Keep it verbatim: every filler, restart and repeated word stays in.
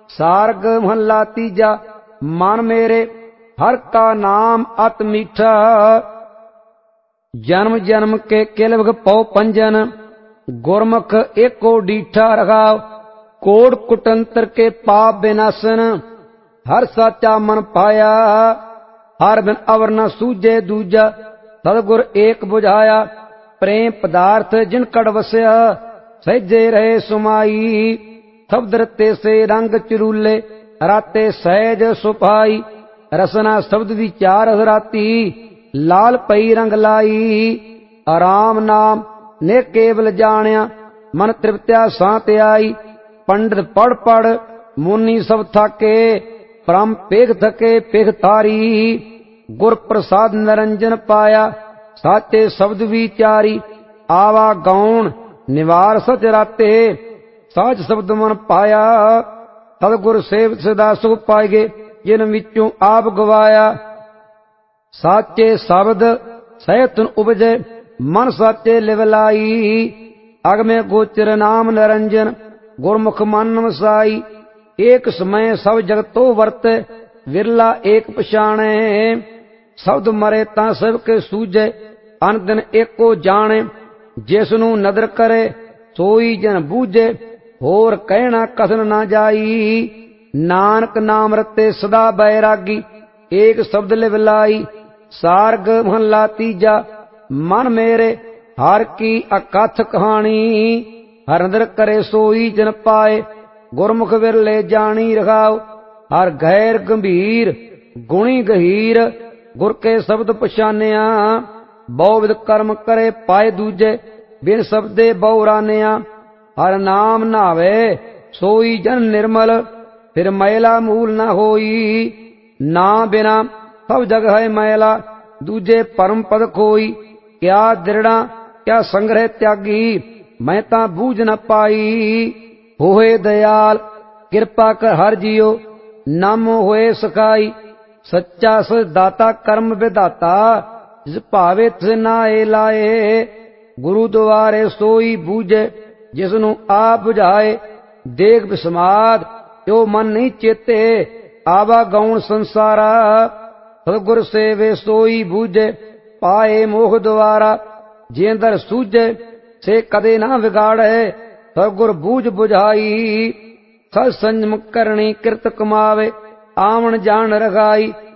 सार्ग महला तीजा। मन मेरे हर का नाम अत मीठा, जन्म जन्म के किलवग पौ पंजन, गुरमुख एको डीठा रखाव। कोड़ कुटंत्र के पाप विनाशन, हर साचा मन पाया। हर बिन अवर न सूझे दूजा, सतगुर एक बुझाया। प्रेम पदार्थ जिन कड़ वस्या, सहजे रहे सुमाई। शब्द रते से रंग चरूले, राते सहज सुपाई। रसना शब्द विचार राती, लाल पई रंग लाई। आराम नाम ने केवल जानिया, मन तृप्त्या सांत आई। पंडित पढ़ पढ़ मुनि सब थाके, परम पेख थके पेख तारी। गुर प्रसाद निरंजन पाया, साचे शब्द विचारी। आवा गौण निवार सच राते, साच शब्द मन पाया। सतगुर सेव सदा सुख पाएगे, जिन विचों आप गवाया। साचे शब्द सहतन उपजे, मन साचे लिवलाई। अगमे गोचर नाम निरंजन, गुरमुख मन वसाई। एक समय सब जगतो वर्ते, विरला एक पछाणे। शब्द मरे तां सब के सूझे, अन दिन एको जाने। जिसनू नदर करे सोई जन बूझे, होर कहना कथन ना जाई। नानक नाम रते सदा बैरागी, एक शब्द लिवलाई। सार्ग महला तीजा। मन मेरे हर की अकथ कहानी, हर नदर करे सोई जन पाए। गुरमुख विरले जानी रखाव, हर गैर गंभीर गुणी गहीर। गुर के शब्द पछानिया, बहुविध कर्म करे पाए दूजे। बिन शब्दे बहुरानिया, हर नाम नावे सोई जन निर्मल। फिर मैला मूल न होई, ना बिना सब जग है मैला। दूजे परम पद खोई, क्या दृढ़ा क्या संग्रह त्यागी। मैं ता बूझ न पाई, होए दयाल कृपा कर हर जियो। नाम होए सखाई, सच्चा सच दाता कर्म विदाता। जिस भावे तिस नाए लाए, गुरु द्वारे सोई बूझे। जिसनु आप बुझाए देख विस्माद, त्यो मन नहीं चेते। आवा गौण संसारा, सतगुर सेवे सोई बूझे। पाए मोह द्वारा, जेंदर सूझे से कदे ना बिगाड़े। सतगुर बूझ बुझाई, सत संयम करनी कृत कमावे। आवन जान रखाई,